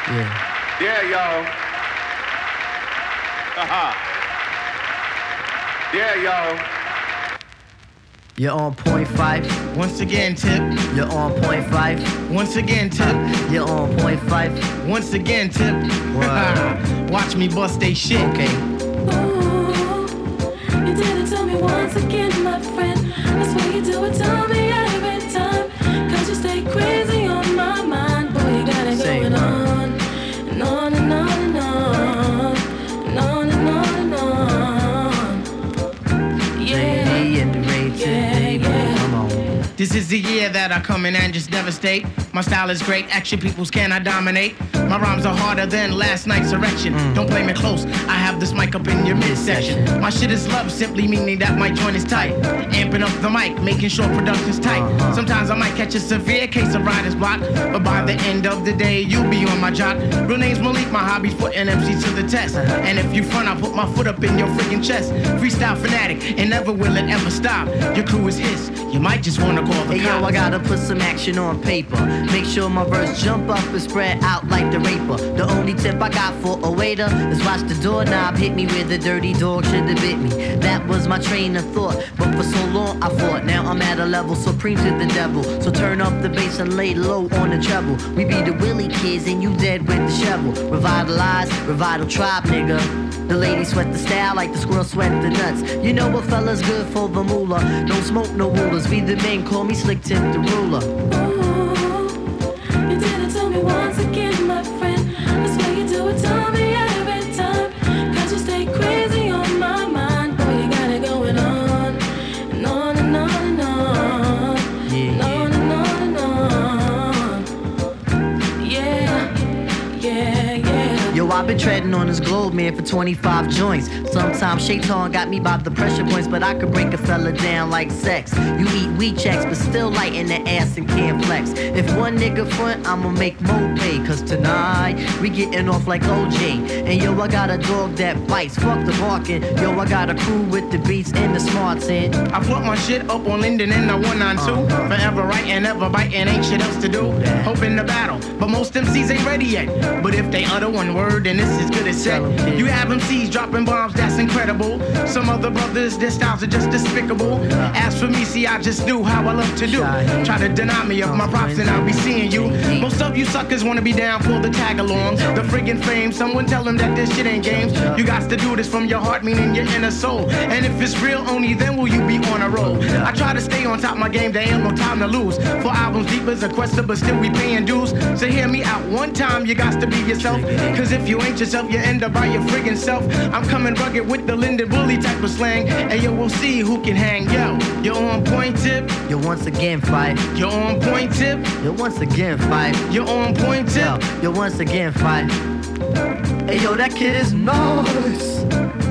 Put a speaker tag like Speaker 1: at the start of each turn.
Speaker 1: Yeah.
Speaker 2: Yeah, y'all. Haha. Yeah, y'all.
Speaker 1: You're on point five.
Speaker 3: Once again, Tip.
Speaker 1: You're on point five.
Speaker 3: Once again, Tip.
Speaker 1: You're on point five.
Speaker 3: Once again, Tip. Watch me bust they shit.
Speaker 1: Okay.
Speaker 4: Ooh, you did it to me once again, my friend. That's why you do it to me every time. 'Cause you stay crazy on my mind. Boy, you got it going on and on and on and on and on and on and on. Yeah, yeah, yeah.
Speaker 1: Come on.
Speaker 3: This is the year that I come in and just devastate. My style is great, action peoples cannot dominate. My rhymes are harder than last night's erection. Don't play me close, I have this mic up in your midsection. My shit is love, simply meaning that my joint is tight. Amping up the mic, making sure production's tight. Sometimes I might catch a severe case of writer's block, but by the end of the day, you'll be on my jock. Real name's Malik, my hobby's putting MCs to the test. And if you front, I'll put my foot up in your freaking chest. Freestyle fanatic, and never will it ever stop. Your crew is his, you might just wanna call the
Speaker 1: Hey yo, I
Speaker 3: cops.
Speaker 1: gotta put some action on paper. Make sure my verse jump up and spread out like the raper. The only tip I got for a waiter is watch the doorknob hit me where the dirty dog should have bit me. That was my train of thought, but for so long I fought. Now I'm at a level supreme to the devil. So turn up the bass and lay low on the treble. We be the Willie kids and you dead with the shovel. Revitalize, revital tribe, nigga. The ladies sweat the style like the squirrel sweat the nuts. You know what fella's good for the moolah. Don't smoke no rulers. We the men, call me Slick Tip the ruler.
Speaker 4: Ooh, you did it to me once again, my friend. That's why you do it to me every time. 'Cause you stay crazy on my mind. Boy, you got it going on and on and on and on. And on and on and on. Yeah, yeah, yeah.
Speaker 1: Yo, I've been treading on this globe, man, for 25 joints. Sometimes Shaitan got me by the pressure points, but I could break a fella down like sex. You eat weed checks, but still light in the ass and can't flex. If one nigga front, I'ma make Mo pay. 'Cause tonight, we getting off like OJ. And yo, I got a dog that bites, fuck the barking. Yo, I got a crew with the beats and the smarts in.
Speaker 3: I flaunt my shit up on Linden and the 192. Forever writing, ever biting, ain't shit else to do. Hoping to battle, but most MCs ain't ready yet. But if they utter one word, then it's as good as set. You have MCs dropping bombs, that's incredible. Some other brothers, their styles are just despicable. As for me, see, I just do how I love to do. Try to deny me of my props and I'll be seeing you. Most of you suckers wanna be down for the tag along. The friggin' fame, someone tell them that this shit ain't games. You got to do this from your heart, meaning your inner soul. And if it's real, only then will you be on a roll. I try to stay on top of my game, there ain't no time to lose. 4 albums deep as a quester, but still we paying dues. So hear me out one time, you got to be yourself. 'Cause if you ain't yourself, you end up by your friggin' self. I'm coming rugged with the Linden Bully type of slang. And yo, we'll see who can hang. Yo, you're on point, Tip.
Speaker 1: Yo, once again, fight.
Speaker 3: You're on point, Tip.
Speaker 1: Yo, once again, fight.
Speaker 3: You're on point, Tip.
Speaker 1: Yo, once again, fight. Hey, yo, that kid is nice.